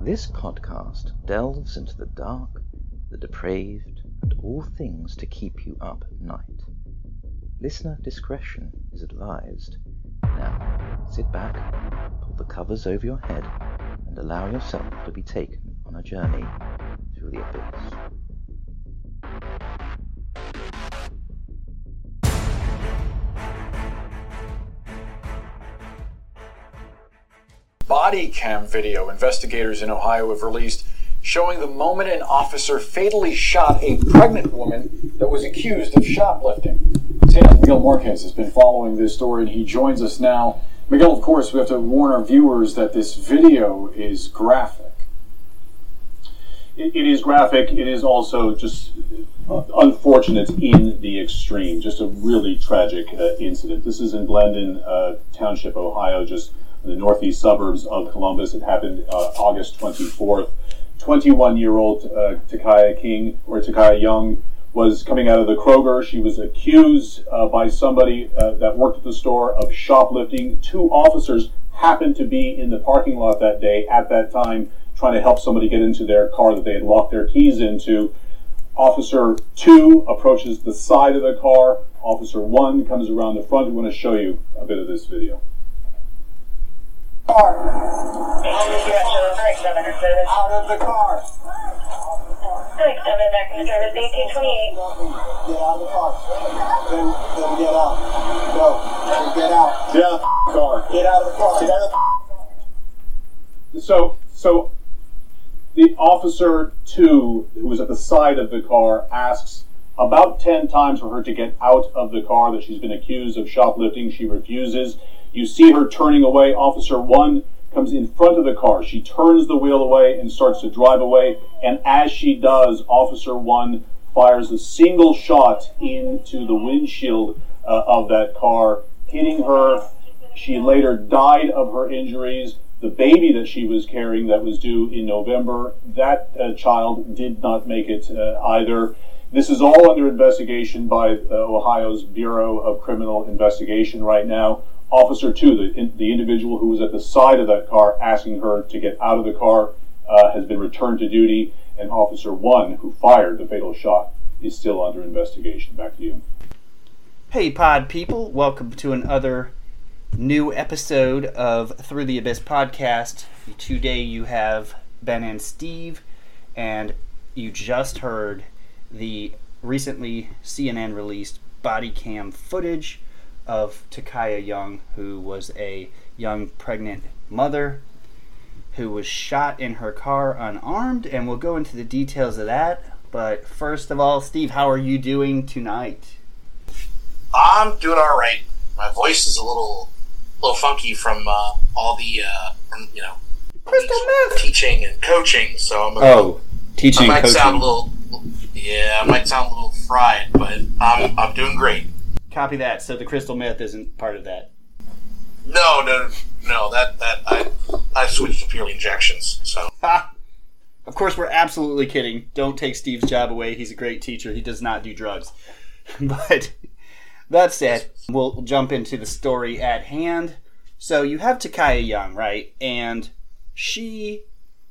This podcast delves into the dark, the depraved, and all things to keep you up at night. Listener discretion is advised. Now, sit back, pull the covers over your head, and allow yourself to be taken on a journey through the abyss. Body cam video investigators in Ohio have released showing the moment an officer fatally shot a pregnant woman that was accused of shoplifting. TNF Miguel Marquez has been following this story, and he joins us now. Miguel, of course, we have to warn our viewers that this video is graphic. It is graphic. It is also just unfortunate in the extreme. Just a really tragic incident. This is in Glendon Township, Ohio, just in the northeast suburbs of Columbus. It happened August 24th. 21-year-old Takaya Young was coming out of the Kroger. She was accused by somebody that worked at the store of shoplifting. Two officers happened to be in the parking lot that day at that time, trying to help somebody get into their car that they had locked their keys into. Officer 2 approaches the side of the car. Officer 1 comes around the front. We want to show you a bit of this video. Out of the car. 6-7 back in the service, 1828. Get out of the car. Then get out. Go. Then get out. Get out of the car. Get out of the car. Get out of the... So the officer 2, who was at the side of the car, asks about 10 times for her to get out of the car, that she's been accused of shoplifting. She refuses. You see her turning away. Officer 1 comes in front of the car. She turns the wheel away and starts to drive away. And as she does, Officer 1 fires a single shot into the windshield of that car, hitting her. She later died of her injuries. The baby that she was carrying that was due in November, that child did not make it either. This is all under investigation by Ohio's Bureau of Criminal Investigation right now. Officer 2, the individual who was at the side of that car asking her to get out of the car, has been returned to duty, and Officer 1, who fired the fatal shot, is still under investigation. Back to you. Hey, pod people. Welcome to another new episode of Through the Abyss podcast. Today you have Ben and Steve, and you just heard the recently CNN released body cam footage of Takaya Young, who was a young pregnant mother who was shot in her car unarmed, and we'll go into the details of that. But first of all, Steve, how are you doing tonight? I'm doing all right. My voice is a little funky from all the Crystal meth teaching and coaching. So I'm teaching. I might coaching. sound a little, I might sound a little fried, but I'm doing great. Copy that. So the crystal meth isn't part of that. No. That I switched to purely injections. So. Of course, we're absolutely kidding. Don't take Steve's job away. He's a great teacher. He does not do drugs. But that said, we'll jump into the story at hand. So you have Takaya Young, right? And she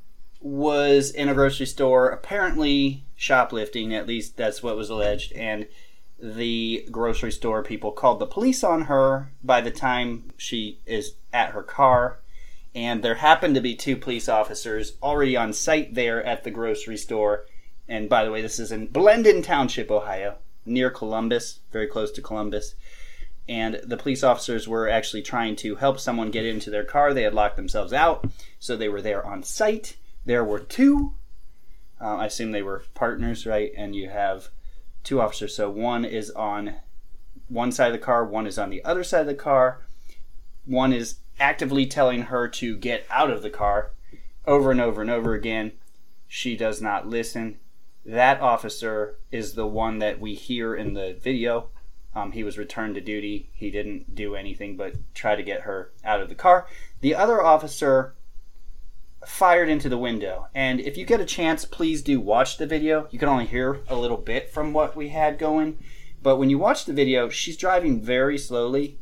was in a grocery store, apparently shoplifting. At least that's what was alleged. And the grocery store people called the police on her by the time she is at her car. And there happened to be 2 police officers already on site there at the grocery store. And by the way, this is in Glendon Township, Ohio, near Columbus, very close to Columbus. And the police officers were actually trying to help someone get into their car. They had locked themselves out, so they were there on site. There were 2. I assume they were partners, right? And you have 2 officers. So one is on one side of the car, one is on the other side of the car. One is actively telling her to get out of the car over and over and over again. She does not listen. That officer is the one that we hear in the video. He was returned to duty. He didn't do anything but try to get her out of the car. The other officer fired into the window. And if you get a chance, please do watch the video. You can only hear a little bit from what we had going. But when you watch the video, she's driving very slowly.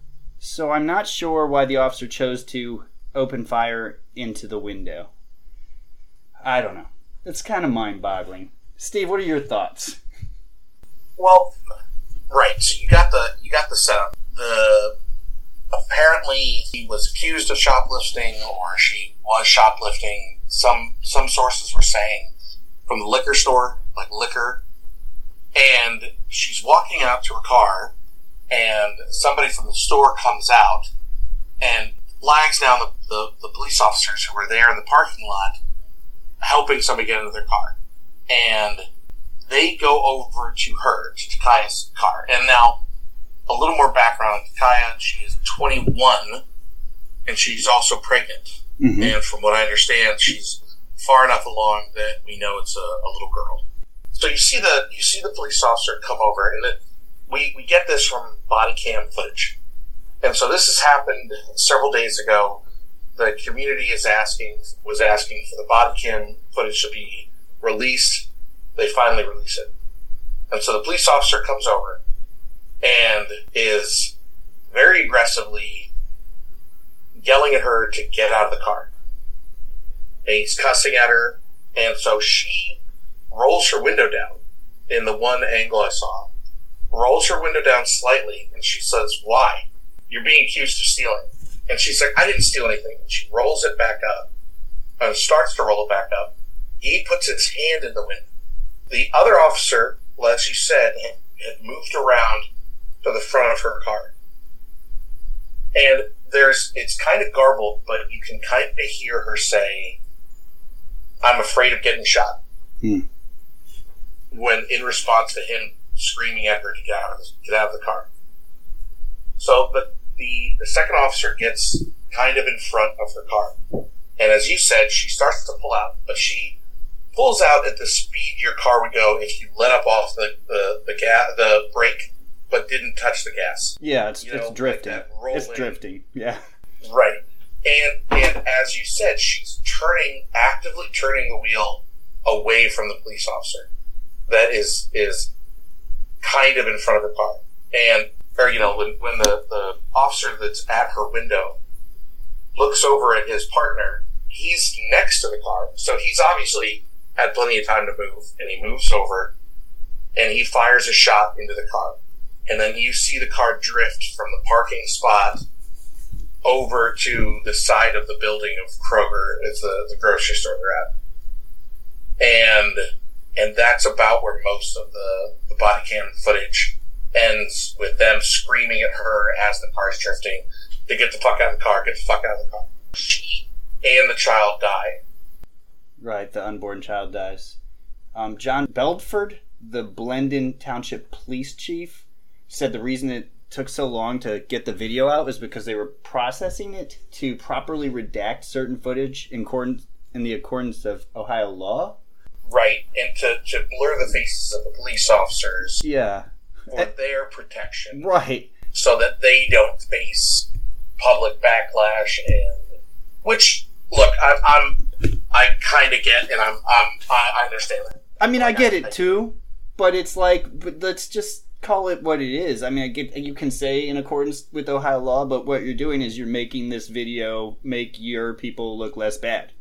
So I'm not sure why the officer chose to open fire into the window. I don't know. It's kind of mind-boggling. Steve, what are your thoughts? Well, right. So you got the setup. Apparently he was accused of shoplifting, or she was shoplifting. Some sources were saying from the liquor store, like liquor. And she's walking out to her car, and somebody from the store comes out and flags down the police officers who were there in the parking lot helping somebody get into their car. And they go over to her, to Takaya's car. And now, a little more background on Takaya. She is 21, and she's also pregnant. Mm-hmm. And from what I understand, she's far enough along that we know it's a little girl. So you see the police officer come over, and we get this from body cam footage. And so this has happened several days ago. The community was asking for the body cam footage to be released. They finally release it. And so the police officer comes over and is very aggressively yelling at her to get out of the car. And he's cussing at her, and so she rolls her window down in the one angle I saw. Rolls her window down slightly, and she says, "Why? You're being accused of stealing." And she's like, "I didn't steal anything." And she rolls it back up, and starts to roll it back up. He puts his hand in the window. The other officer, as you said, had moved around to the front of her car. And it's kind of garbled, but you can kind of hear her say, "I'm afraid of getting shot." When in response to him screaming at her to get out of the car. So, but the second officer gets kind of in front of her car. And as you said, she starts to pull out, but she pulls out at the speed your car would go if you let up off the brake, but didn't touch the gas. Yeah, it's drifting. Like it's drifting. Yeah. Right. And as you said, she's actively turning the wheel away from the police officer that is kind of in front of her car. When the officer that's at her window looks over at his partner, he's next to the car, so he's obviously had plenty of time to move, and he moves over, and he fires a shot into the car. And then you see the car drift from the parking spot over to the side of the building of Kroger, is the grocery store they're at. And that's about where most of the body cam footage ends, with them screaming at her as the car's drifting to get the fuck out of the car, get the fuck out of the car. She and the child die. Right, the unborn child dies. John Belford, the Blendon Township Police Chief, said the reason it took so long to get the video out was because they were processing it to properly redact certain footage in the accordance of Ohio law. Right, and to blur the faces of the police officers. Yeah. For their protection. Right. So that they don't face public backlash, and which, look, I kind of get, and I understand that. I mean, I get it too, but it's like, but let's just call it what it is. I mean, I get, you can say in accordance with Ohio law, but what you're doing is you're making this video make your people look less bad.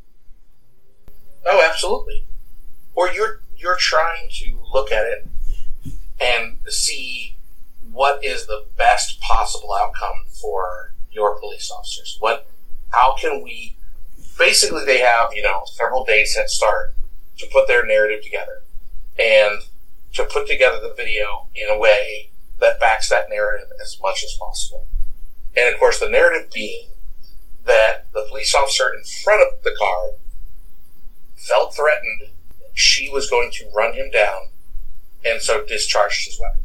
Oh, absolutely. Or you're trying to look at it and see what is the best possible outcome for your police officers. How can we, basically they have, several days head start to put their narrative together and to put together the video in a way that backs that narrative as much as possible. And of course the narrative being that the police officer in front of the car felt threatened, she was going to run him down, and so discharged his weapon.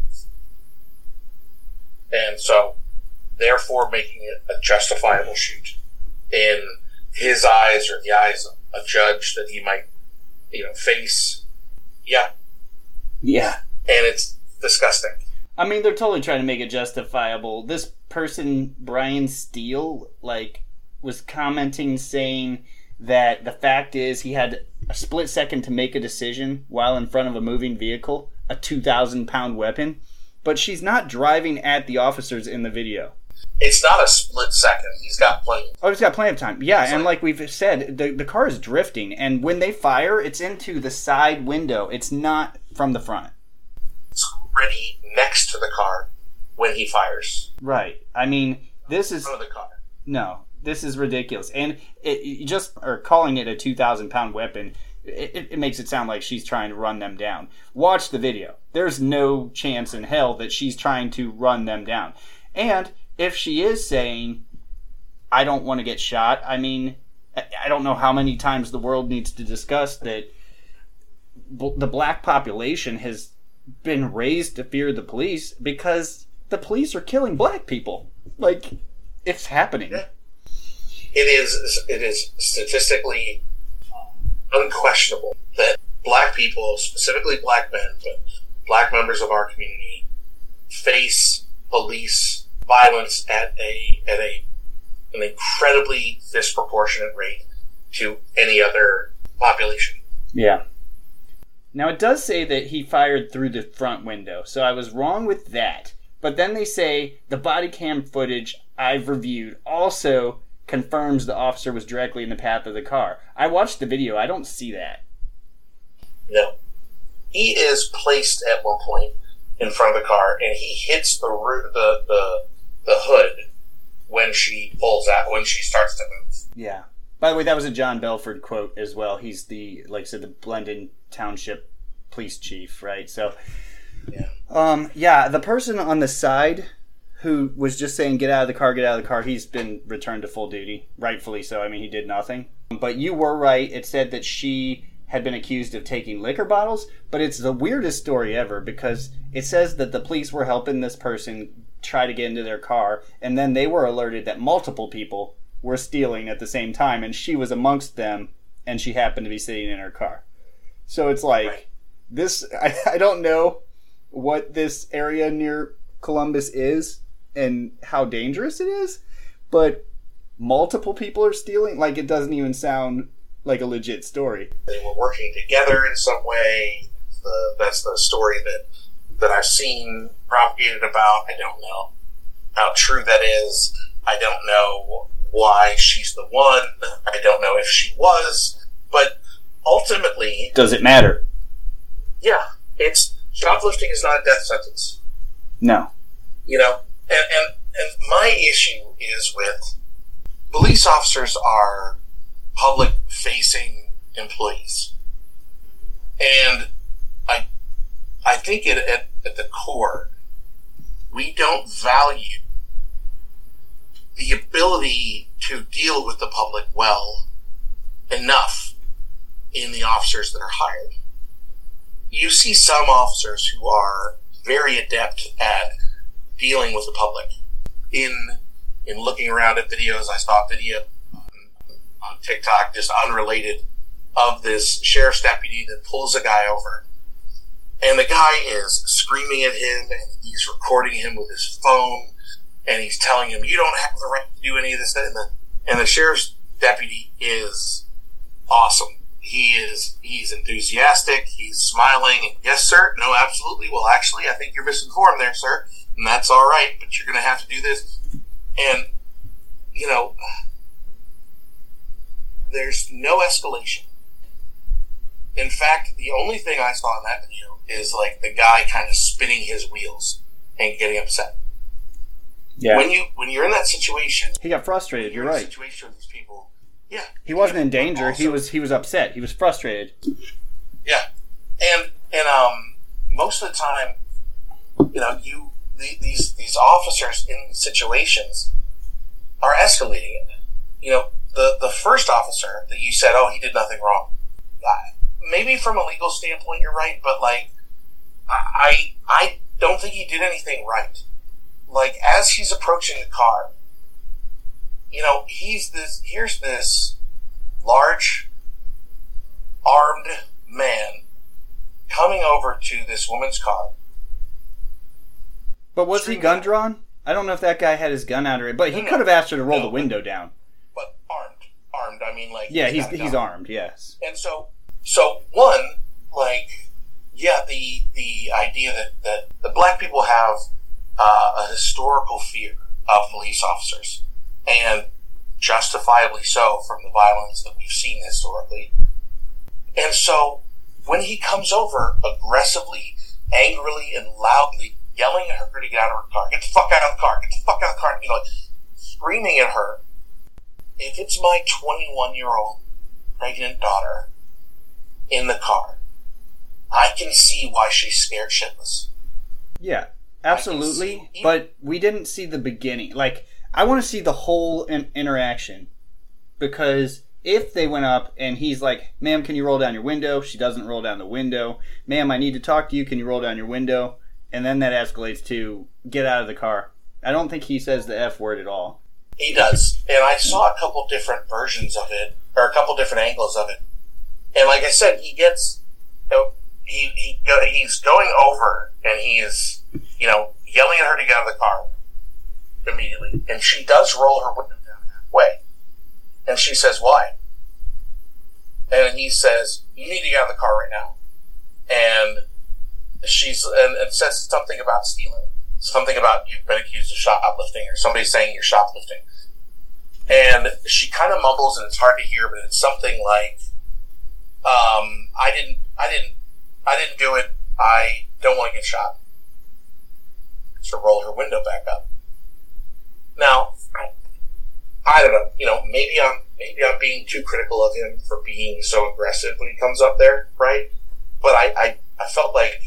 And so, therefore making it a justifiable shoot in his eyes or the eyes of a judge that he might, face. Yeah. Yeah. And it's disgusting. I mean, they're totally trying to make it justifiable. This person, Brian Steele, was commenting saying that the fact is he had a split second to make a decision while in front of a moving vehicle, a 2,000-pound weapon, but she's not driving at the officers in the video. It's not a split second. He's got plenty. Oh, he's got plenty of time. Yeah, and Sorry. like we've said, the car is drifting, and when they fire, it's into the side window. It's not from the front. It's already next to the car when he fires. Right. I mean, this is... Front of the car. No, this is ridiculous. And calling it a 2,000-pound weapon, it makes it sound like she's trying to run them down. Watch the video. There's no chance in hell that she's trying to run them down. And if she is saying, I don't want to get shot, I mean, I don't know how many times the world needs to discuss that the black population has been raised to fear the police because the police are killing black people. Like, it's happening. Yeah. It is statistically unquestionable that black people, specifically black men, but black members of our community, face police violence at an incredibly disproportionate rate to any other population. Yeah. Now, it does say that he fired through the front window, so I was wrong with that. But then they say the body cam footage I've reviewed also confirms the officer was directly in the path of the car. I watched the video. I don't see that. No. He is placed at one point in front of the car, and he hits the hood when she pulls out, when she starts to move. Yeah. By the way, that was a John Belford quote as well. He's the, like I said, the Blendon Township police chief, right? So, yeah. The person on the side who was just saying, get out of the car, he's been returned to full duty. Rightfully so. I mean, he did nothing. But you were right. It said that she had been accused of taking liquor bottles, but it's the weirdest story ever because it says that the police were helping this person try to get into their car, and then they were alerted that multiple people were stealing at the same time, and she was amongst them, and she happened to be sitting in her car. So it's like, right. This, I don't know what this area near Columbus is and how dangerous it is, but multiple people are stealing? Like, it doesn't even sound like a legit story. They were working together in some way. That's the story that I've seen propagated about. I don't know how true that is. I don't know why she's the one. I don't know if she was. But ultimately... Does it matter? Yeah. Shoplifting is not a death sentence. No. You know? And my issue is with police officers are public-facing employees. And I think at the core, we don't value the ability to deal with the public well enough in the officers that are hired. You see some officers who are very adept at dealing with the public. In looking around at videos, I saw a video on TikTok, just unrelated, of this sheriff's deputy that pulls a guy over. And the guy is screaming at him, and he's recording him with his phone, and he's telling him, you don't have the right to do any of this. And the sheriff's deputy is awesome. He's enthusiastic, he's smiling, and yes, sir, no, absolutely. Well, actually, I think you're misinformed there, sir, and that's all right, but you're going to have to do this. And, you know, there's no escalation. In fact, the only thing I saw in that video is like the guy kind of spinning his wheels and getting upset. Yeah. When you're in that situation, he got frustrated. You're right. Situation with these people, yeah. He wasn't in danger. Also, he was upset. He was frustrated. Yeah, and most of the time, you know, these officers in situations are escalating it. You know, the first officer that you said, oh, he did nothing wrong. Maybe from a legal standpoint, you're right, but like, I don't think he did anything right. Like, as he's approaching the car, you know, here's this large, armed man coming over to this woman's car. But was he gun drawn? I don't know if that guy had his gun out or but he could have asked her to roll the window down. But armed. I mean, like, yeah, he's armed. Yes. And so one, like, yeah, the idea that the black people have a historical fear of police officers, and justifiably so from the violence that we've seen historically. And so when he comes over aggressively, angrily, and loudly yelling at her to get out of her car, get the fuck out of the car, get the fuck out of the car, like screaming at her, if it's my 21-year-old pregnant daughter in the car, I can see why she's scared shitless. Yeah, absolutely. But we didn't see the beginning. Like, I want to see the whole interaction. Because if they went up and he's like, ma'am, can you roll down your window? She doesn't roll down the window. Ma'am, I need to talk to you. Can you roll down your window? And then that escalates to get out of the car. I don't think he says the F word at all. He does. And I saw a couple different versions of it, or a couple different angles of it. And like I said, he gets, he's going over and he is, yelling at her to get out of the car immediately. And she does roll her window down halfway. And she says, why? And he says, you need to get out of the car right now. And and says something about stealing. Something about you've been accused of shoplifting, or somebody saying you're shoplifting. And she kind of mumbles, and it's hard to hear, but it's something like, I didn't do it. I don't want to get shot. So roll her window back up. Now, I don't know, maybe I'm being too critical of him for being so aggressive when he comes up there, right? But I felt like,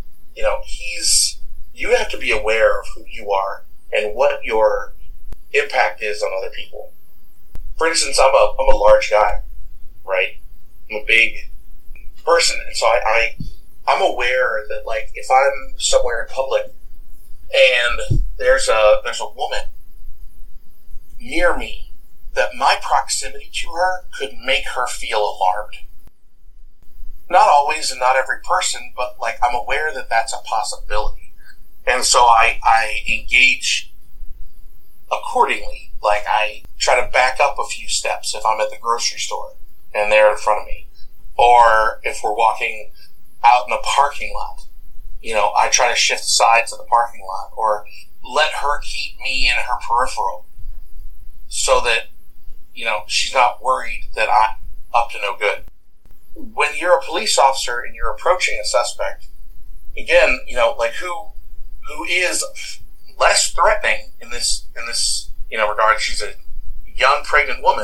you have to be aware of who you are and what your impact is on other people. For instance, I'm a large guy, right? I'm a big person, and so I'm aware that, like, if I'm somewhere in public and there's a woman near me, that my proximity to her could make her feel alarmed. Not always and not every person, but, like, I'm aware that that's a possibility. And so I engage accordingly. Like, I try to back up a few steps if I'm at the grocery store and they're in front of me. Or if we're walking out in a parking lot, I try to shift sides of the parking lot, or let her keep me in her peripheral so that, she's not worried that I'm up to no good. When you're a police officer and you're approaching a suspect, again, like who is less threatening in this regard. She's a young pregnant woman.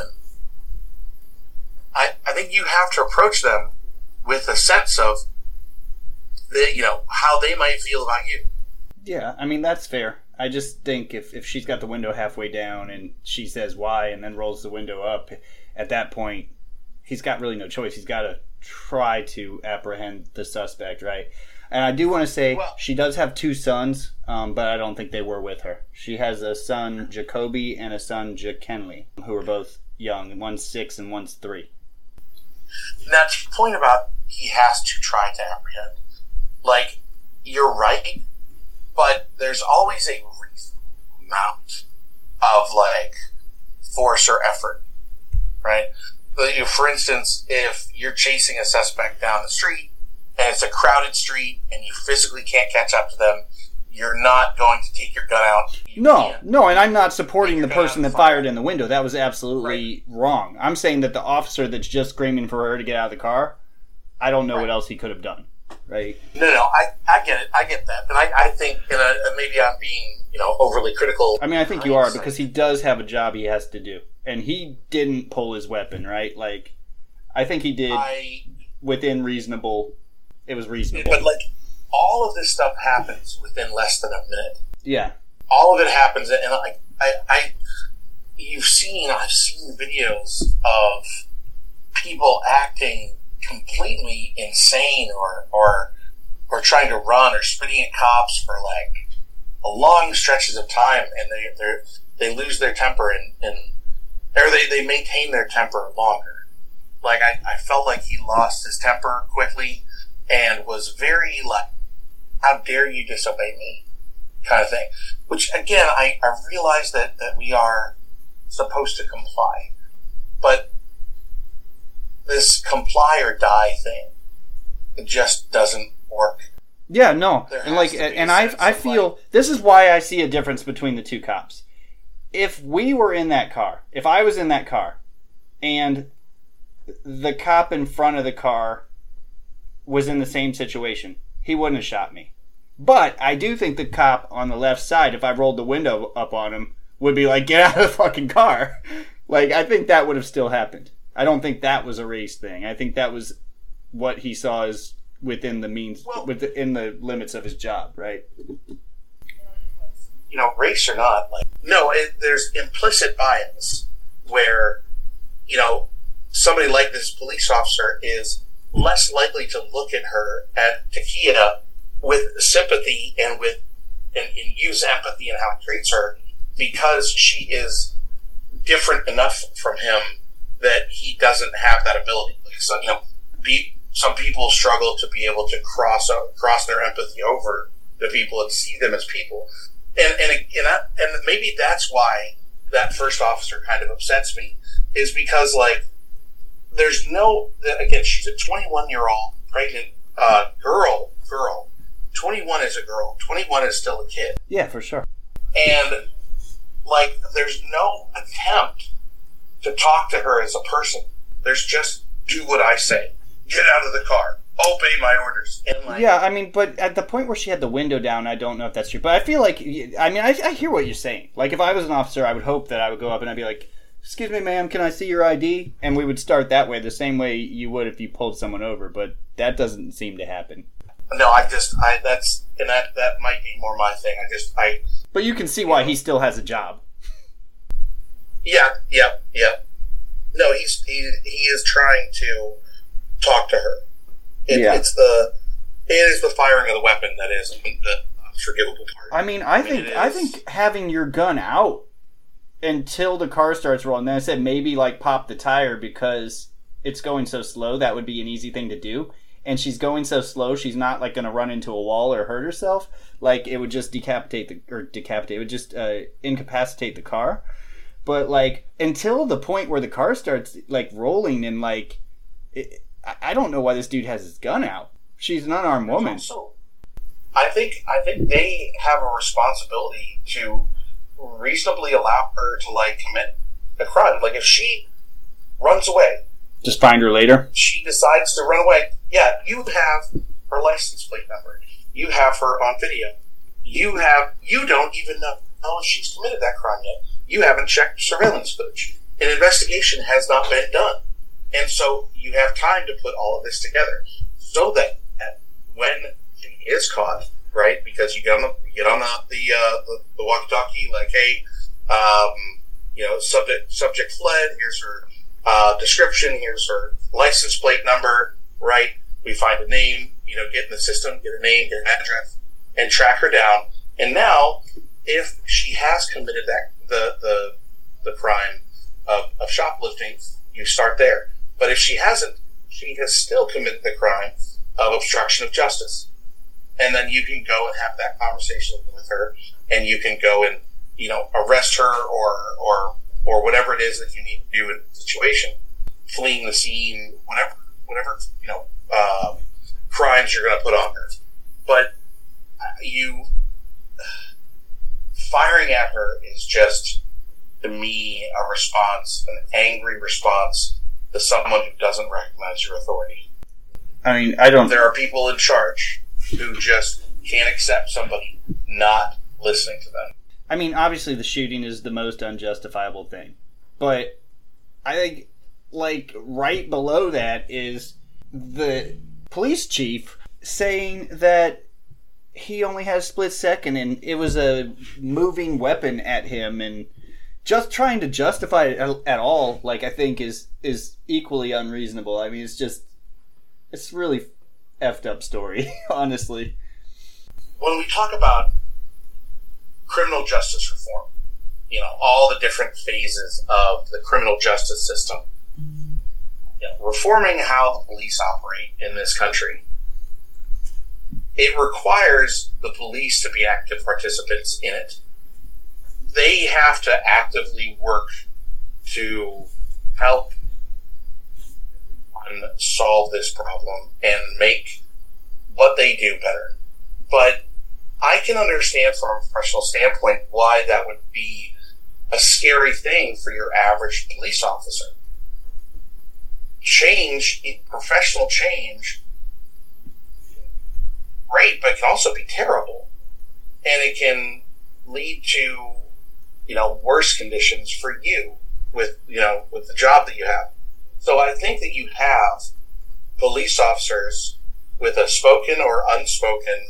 I think you have to approach them with a sense of how they might feel about you. Yeah, I mean, that's fair. I just think if she's got the window halfway down and she says why and then rolls the window up, at that point, he's got really no choice. He's got to try to apprehend the suspect, right? And I do want to say, she does have two sons, but I don't think they were with her. She has a son, Jacoby, and a son, Jakenley, who are both young. One's 6 and one's 3. Now, to your point about he has to try to apprehend, like, you're right, but there's always a reasonable amount of, like, force or effort, right? For instance, if you're chasing a suspect down the street, and it's a crowded street, and you physically can't catch up to them, you're not going to take your gun out. No, and I'm not supporting the person that fired in the window. That was absolutely wrong. I'm saying that the officer that's just screaming for her to get out of the car, I don't know what else he could have done, right? No, I get it. I get that. And I think, maybe I'm being, overly critical. I mean, I think you are, because he does have a job he has to do. And he didn't pull his weapon, right? Like, I think he did within reasonable... It was reasonable. But, like, all of this stuff happens within less than a minute. Yeah. All of it happens, and I've seen videos of people acting completely insane or trying to run or spitting at cops for, like, long stretches of time, and they lose their temper or they maintain their temper longer. Like, I felt like he lost his temper quickly and was very, like, how dare you disobey me kind of thing. Which, again, I realize that we are supposed to comply. But this comply or die thing, it just doesn't work. Yeah, no. And, like, and I feel, this is why I see a difference between the two cops. if we were in that car, if I was in that car, and the cop in front of the car was in the same situation, he wouldn't have shot me. But I do think the cop on the left side, if I rolled the window up on him, would be like, get out of the fucking car. Like, I think that would have still happened. I don't think that was a race thing. I think that was what he saw as within the means, within the limits of his job, right? You know, race or not, like, no, there's implicit bias where, you know, somebody like this police officer is less likely to look at her, at Takia, with sympathy and use empathy in how he treats her, because she is different enough from him that he doesn't have that ability. Like, so, you know, some people struggle to be able to cross their empathy over to people and see them as people. And maybe that's why that first officer kind of upsets me, is because, like, there's no, again, she's a 21-year-old pregnant girl. 21 is a girl. 21 is still a kid. Yeah, for sure. And, like, there's no attempt to talk to her as a person. There's just, do what I say. Get out of the car. Obey my orders. And, like, yeah, I mean, but at the point where she had the window down, I don't know if that's true. But I feel like, I mean, I hear what you're saying. Like, if I was an officer, I would hope that I would go up and I'd be like, excuse me, ma'am, can I see your ID? And we would start that way, the same way you would if you pulled someone over. But that doesn't seem to happen. No, that might be more my thing. But you can see why he still has a job. Yeah. No, he is trying to talk to her. It is the firing of the weapon that is the forgivable part. I mean, I think having your gun out until the car starts rolling, then I said maybe like pop the tire because it's going so slow, that would be an easy thing to do. And she's going so slow, she's not like going to run into a wall or hurt herself. Like, it would just incapacitate the car. But like, until the point where the car starts like rolling and like, I don't know why this dude has his gun out. She's an unarmed woman. Also, I think they have a responsibility to reasonably allow her to like commit a crime. Like, if she runs away, just find her later. She decides to run away. Yeah, you have her license plate number. You have her on video. You don't even know if she's committed that crime yet. You haven't checked surveillance footage. An investigation has not been done. And so you have time to put all of this together so that when she is caught, right, because you get on the walkie-talkie, like, hey, subject fled, here's her description, here's her license plate number, right? We find a name, get in the system, get a name, get an address, and track her down. And now, if she has committed the crime of shoplifting, you start there. But if she hasn't, she has still committed the crime of obstruction of justice. And then you can go and have that conversation with her, and you can go and, arrest her or whatever it is that you need to do in the situation, fleeing the scene, whatever crimes you're going to put on her. But firing at her is just, to me, a response, an angry response to someone who doesn't recognize your authority. I mean, There are people in charge who just can't accept somebody not listening to them. I mean, obviously the shooting is the most unjustifiable thing. But I think, like, right below that is the police chief saying that he only has a split second and it was a moving weapon at him, and just trying to justify it at all, like, I think is equally unreasonable. I mean, it's really effed up story, honestly. When we talk about criminal justice reform, all the different phases of the criminal justice system, reforming how the police operate in this country, it requires the police to be active participants in it. They have to actively work to help solve this problem and make what they do better. But I can understand from a professional standpoint why that would be a scary thing for your average police officer. Change, professional change, great, but it can also be terrible. And it can lead to, worse conditions for you with the job that you have. So I think that you have police officers with a spoken or unspoken,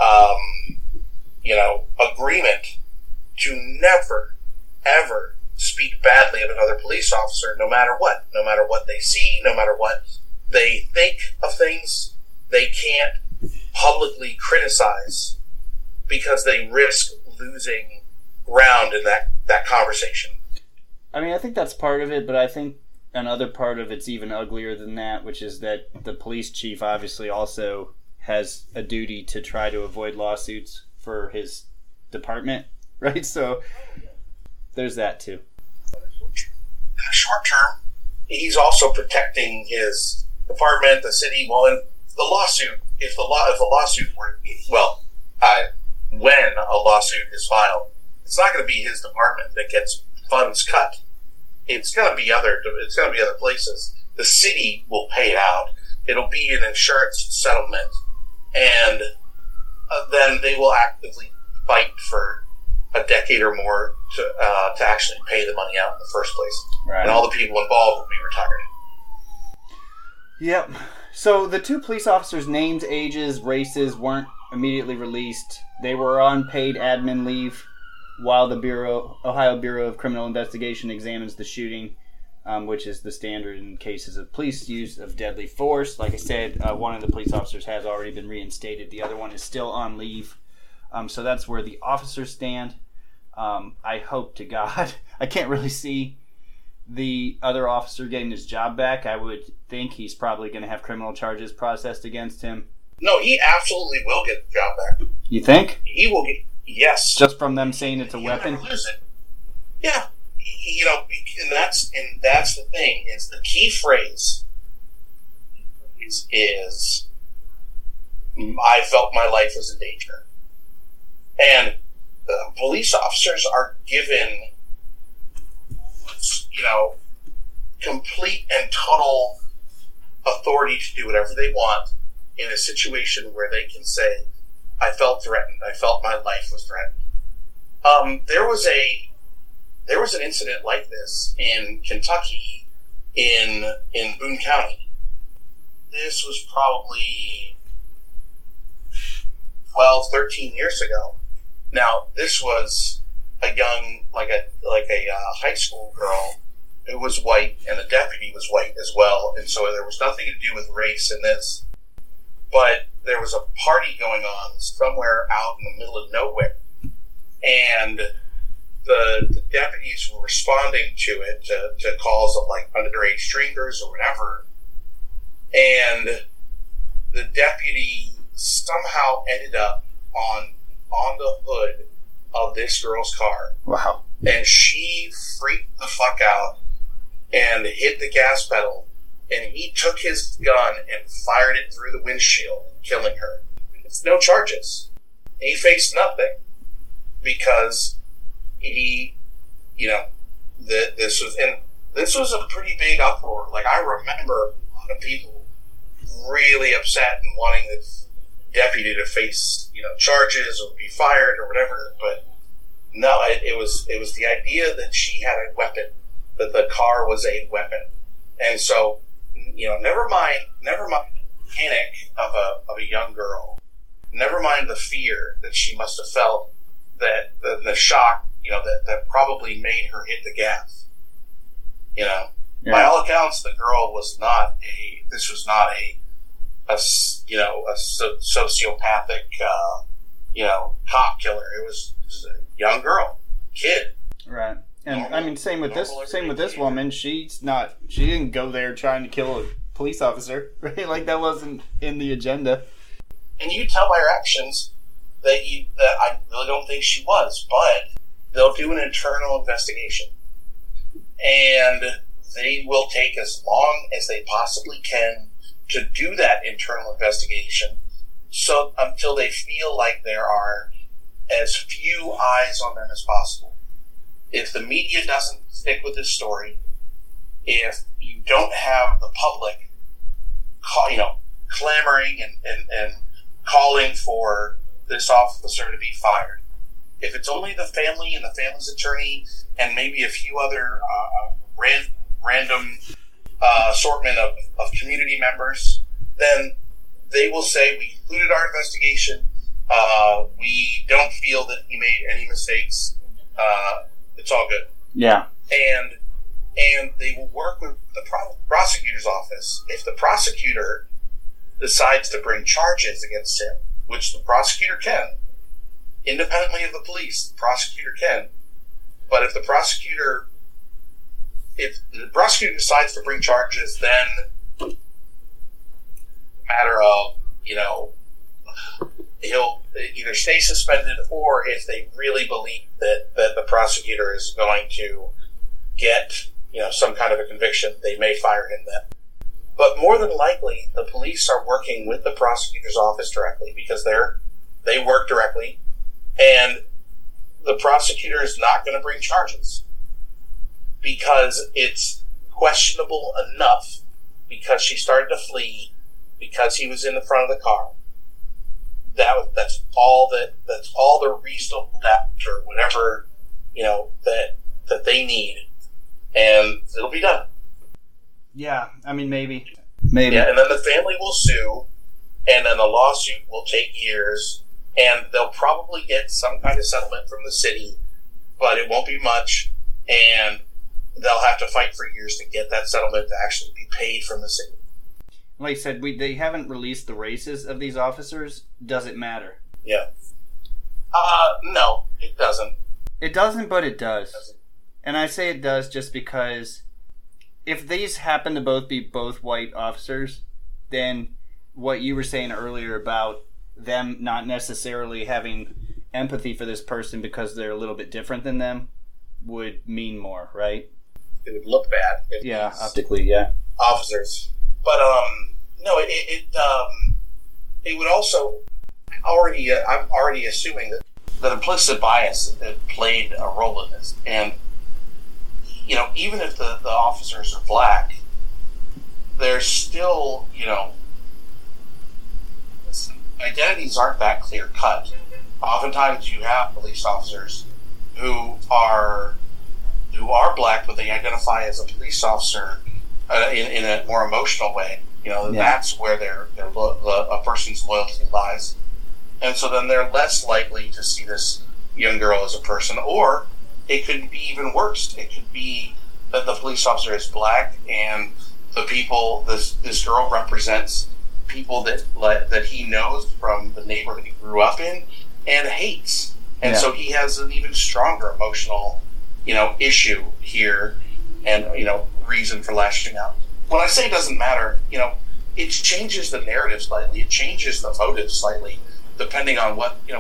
agreement to never, ever speak badly of another police officer, no matter what they see, no matter what they think of things. They can't publicly criticize because they risk losing ground in that conversation. I mean, I think that's part of it, but I think another part of it's even uglier than that, which is that the police chief obviously also has a duty to try to avoid lawsuits for his department, right? So there's that too. In the short term, he's also protecting his department, the city. Well, in the lawsuit, if a lawsuit were, when a lawsuit is filed, it's not going to be his department that gets funds cut. It's going to be other places. The city will pay it out. It'll be an insurance settlement, and then they will actively fight for a decade or more to actually pay the money out in the first place. Right. And all the people involved will be retired. Yep. So the two police officers' names, ages, races weren't immediately released. They were on paid admin leave while the Ohio Bureau of Criminal Investigation examines the shooting, which is the standard in cases of police use of deadly force. Like I said, one of the police officers has already been reinstated. The other one is still on leave. So that's where the officers stand. I hope to God. I can't really see the other officer getting his job back. I would think he's probably going to have criminal charges processed against him. No, he absolutely will get the job back. You think? He will get, yes. Just from them saying it's a weapon? Never lose it. Yeah. And that's the thing, is the key phrase is I felt my life was in danger. And police officers are given, complete and total authority to do whatever they want in a situation where they can say, I felt threatened. I felt my life was threatened. There was an incident like this in Kentucky, in Boone County. This was probably 12, 13 years ago. Now, this was a young, like a high school girl who was white, and the deputy was white as well, and so there was nothing to do with race in this. But there was a party going on somewhere out in the middle of nowhere, and the deputies were responding to it, to calls of like underage drinkers or whatever, and the deputy somehow ended up on the hood of this girl's car. Wow. And she freaked the fuck out and hit the gas pedal, and he took his gun and fired it through the windshield, killing her. It's no charges. He faced nothing because he, this was a pretty big uproar. Like, I remember a lot of people really upset and wanting the deputy to face, charges or be fired or whatever. But no, it was the idea that she had a weapon, that the car was a weapon. And so, never mind the panic of a young girl. Never mind the fear that she must have felt, that the shock, that probably made her hit the gas. Yeah. By all accounts, the girl was not a sociopathic, cop killer. It was just a young girl, kid. Right. And same with this woman. She didn't go there trying to kill a police officer, right? Like, that wasn't in the agenda. And you tell by her actions that I really don't think she was, but they'll do an internal investigation, and they will take as long as they possibly can to do that internal investigation, so until they feel like there are as few eyes on them as possible. if the media doesn't stick with this story, if you don't have the public, clamoring and calling for this officer to be fired, if it's only the family and the family's attorney and maybe a few other random assortment of community members, then they will say, we concluded our investigation. We don't feel that he made any mistakes. It's all good. Yeah. And they will work with the prosecutor's office. If the prosecutor decides to bring charges against him, which the prosecutor can, independently of the police, the prosecutor can. But if the prosecutor decides to bring charges, then matter of, he'll either stay suspended, or if they really believe that the prosecutor is going to get, some kind of a conviction, they may fire him then. But more than likely, the police are working with the prosecutor's office directly, because they work directly, and the prosecutor is not going to bring charges because it's questionable enough, because she started to flee, because he was in the front of the car. That's all the reasonable doubt or whatever, that they need, and it'll be done. Yeah, I mean, maybe. Yeah, and then the family will sue, and then the lawsuit will take years, and they'll probably get some kind of settlement from the city, but it won't be much, and they'll have to fight for years to get that settlement to actually be paid from the city. Like I said, they haven't released the races of these officers. Does it matter? Yeah. No, it doesn't. It doesn't, but it does. And I say it does just because if these happen to both be white officers, then what you were saying earlier about them not necessarily having empathy for this person because they're a little bit different than them would mean more, right? It would look bad. Yeah, optically, yeah. Officers. But, no, it would also I'm already assuming that implicit bias played a role in this. And, even if the officers are black, there's still, identities aren't that clear cut. Oftentimes you have police officers who are black, but they identify as a police officer in a more emotional way. That's where a person's loyalty lies. And so then they're less likely to see this young girl as a person. Or it could be even worse. It could be that the police officer is black, and the people this girl represents people that he knows from the neighborhood he grew up in and hates. And so he has an even stronger emotional, issue here, and, reason for lashing out. When I say it doesn't matter, it changes the narrative slightly. It changes the motive slightly, depending on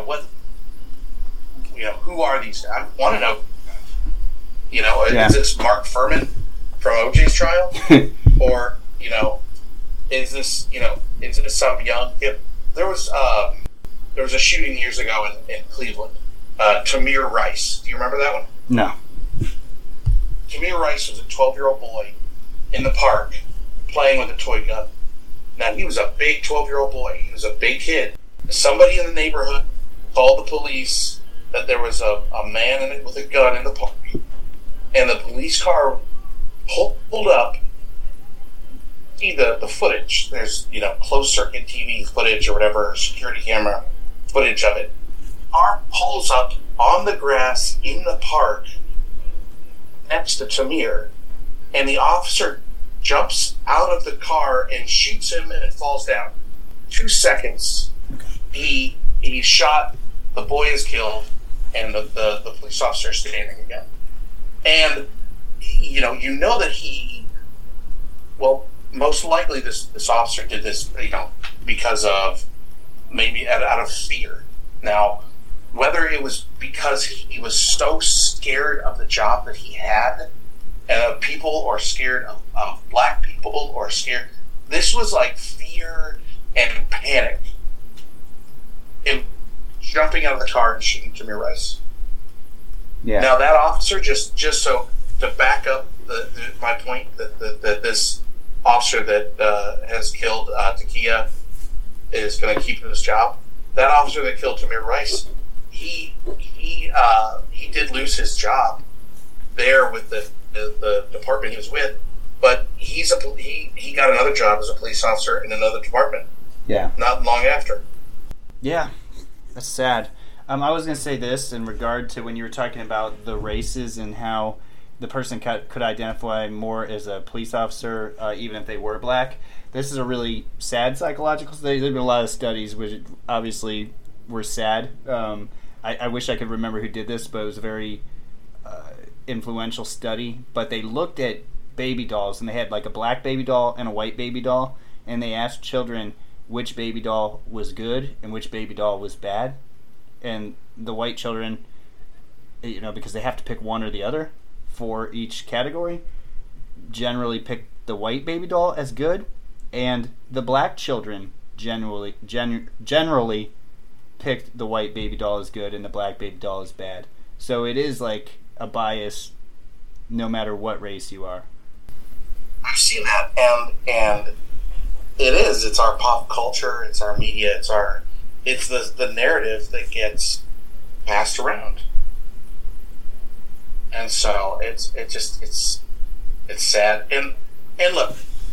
who are these? I want to know. Is this Mark Furman from OJ's trial, or is this some young? There was a shooting years ago in Cleveland. Tamir Rice. Do you remember that one? No. Tamir Rice was a 12-year-old boy in the park playing with a toy gun. Now, he was a big 12-year-old boy. He was a big kid. Somebody in the neighborhood called the police that there was a man in it with a gun in the park. And the police car pulled up. See the footage. There's, closed circuit TV footage or whatever, security camera footage of it. Car pulls up on the grass in the park next to Tamir, and the officer jumps out of the car and shoots him, and falls down. 2 seconds, he shot, the boy is killed, and the police officer is standing again. And that he, most likely this officer did this, because of maybe out of fear. Now, whether it was because he was so scared of the job that he had, and of people, or scared of black people, or scared, this was like fear and panic. Him jumping out of the car and shooting Tamir Rice. Yeah. Now that officer, just so to back up my point that this officer that has killed Takia is going to keep his job. That officer that killed Tamir Rice, he did lose his job there with the department he was with, but he got another job as a police officer in another department. Yeah. Not long after. Yeah, that's sad. I was going to say this in regard to when you were talking about the races and how the person could identify more as a police officer, even if they were black. This is a really sad psychological study. There have been a lot of studies which obviously were sad. I wish I could remember who did this, but it was a very influential study. But they looked at baby dolls, and they had like a black baby doll and a white baby doll, and they asked children which baby doll was good and which baby doll was bad. And the white children, because they have to pick one or the other for each category, generally pick the white baby doll as good, and the black children generally picked the white baby doll as good and the black baby doll as bad. So it is like a bias no matter what race you are. I've seen that, and it is. It's our pop culture, it's our media, it's the narrative that gets passed around. And so it's sad. And look,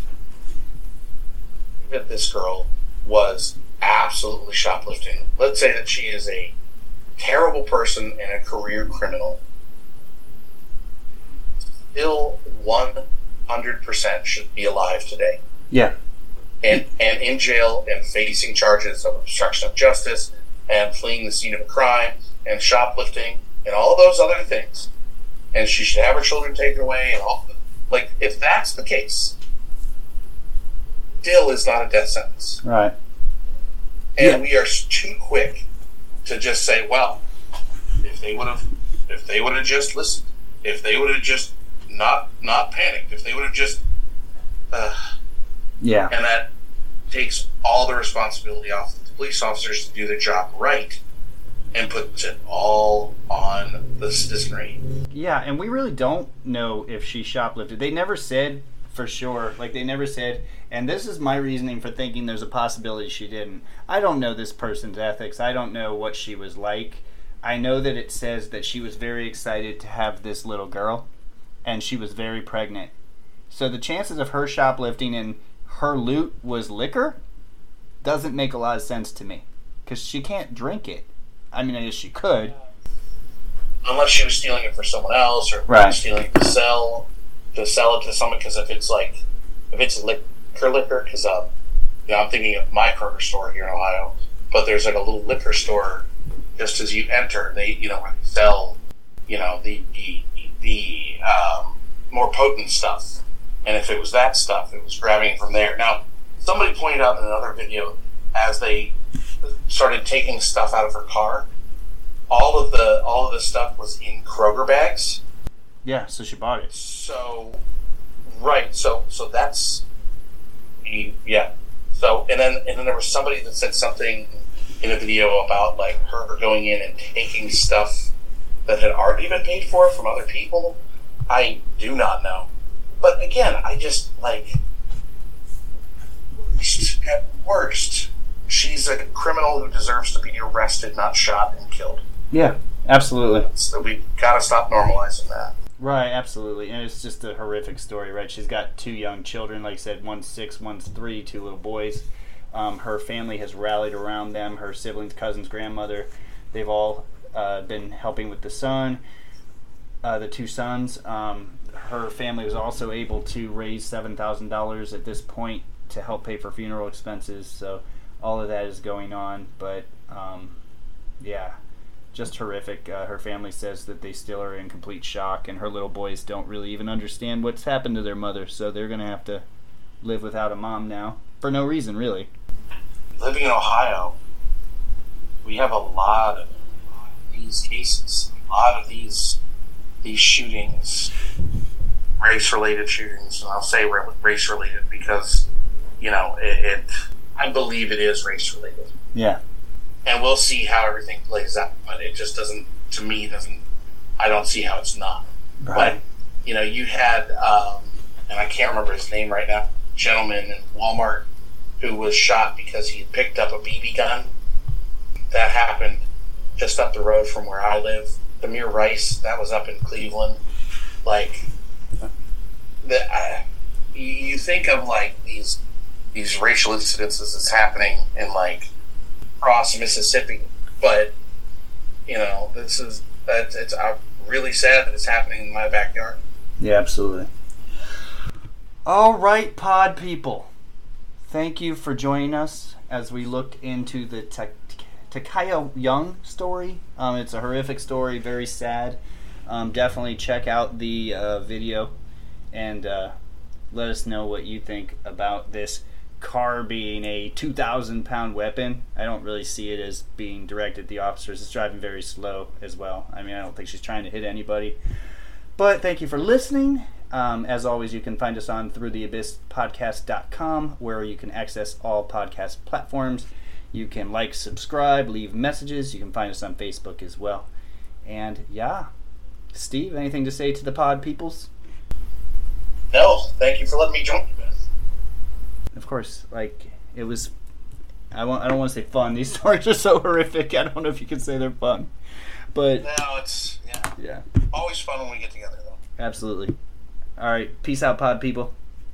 that this girl was absolutely shoplifting. Let's say that she is a terrible person and a career criminal. Still 100% should be alive today. Yeah. And in jail and facing charges of obstruction of justice and fleeing the scene of a crime and shoplifting and all those other things. And she should have her children taken away and all. Like, if that's the case, still is not a death sentence. Right. And we are too quick to just say, well, if they would have just listened, if they would have just not panicked, if they would have just yeah. And that takes all the responsibility off the police officers to do their job right and puts it all on the citizenry. Yeah, and we really don't know if she shoplifted. They never said for sure. Like, they never said, and this is my reasoning for thinking there's a possibility she didn't. I don't know this person's ethics. I don't know what she was like. I know that it says that she was very excited to have this little girl, and she was very pregnant. So the chances of her shoplifting and her loot was liquor doesn't make a lot of sense to me, because she can't drink it. I mean, I guess she could. Unless she was stealing it for someone else, or stealing it to sell it to someone. Because if it's liquor, because I'm thinking of my Kroger store here in Ohio, but there's like a little liquor store just as you enter. They where they sell the more potent stuff, and if it was that stuff, it was grabbing it from there. Now, somebody pointed out in another video, as they started taking stuff out of her car, all of the stuff was in Kroger bags. Yeah, so she bought it. So, right. So that's yeah. So and then there was somebody that said something in a video about like her going in and taking stuff that had already been paid for from other people. I do not know. But again, I just at worst, she's a criminal who deserves to be arrested, not shot and killed. Yeah, absolutely. So we gotta stop normalizing that. Right, absolutely. And it's just a horrific story, right? She's got 2 young children, like I said, one's 6, one's 3, 2 little boys. Her family has rallied around them, her siblings, cousins, grandmother. They've all been helping with the son, the 2 sons. Her family was also able to raise $7,000 at this point to help pay for funeral expenses. So all of that is going on. But, yeah, just horrific. Her family says that they still are in complete shock, and her little boys don't really even understand what's happened to their mother. So they're going to have to live without a mom now. For no reason, really. Living in Ohio, we have a lot of these cases, a lot of these shootings, race-related shootings, and I'll say race-related because, I believe it is race-related. Yeah. And we'll see how everything plays out, but it just doesn't I don't see how it's not. Right. But, you had, and I can't remember his name right now, gentleman in Walmart who was shot because he had picked up a BB gun. That happened just up the road from where I live. Demir Rice, that was up in Cleveland. Like, you think of like these racial incidences that's happening in like across Mississippi, but it's really sad that it's happening in my backyard. Yeah, absolutely. All right, pod people. Thank you for joining us as we looked into the Takaya Young story. It's a horrific story, very sad. Definitely check out the video and let us know what you think about this car being a 2,000-pound weapon. I don't really see it as being directed at the officers. It's driving very slow as well. I mean, I don't think she's trying to hit anybody. But thank you for listening. As always, you can find us on throughtheabysspodcast.com, where you can access all podcast platforms. You can like, subscribe, leave messages. You can find us on Facebook as well. And yeah, Steve, anything to say to the pod peoples? No, thank you for letting me join you, Ben. Of course, it was. I don't want to say fun. These stories are so horrific. I don't know if you can say they're fun, but no, it's yeah, always fun when we get together, though. Absolutely. All right, peace out, pod people.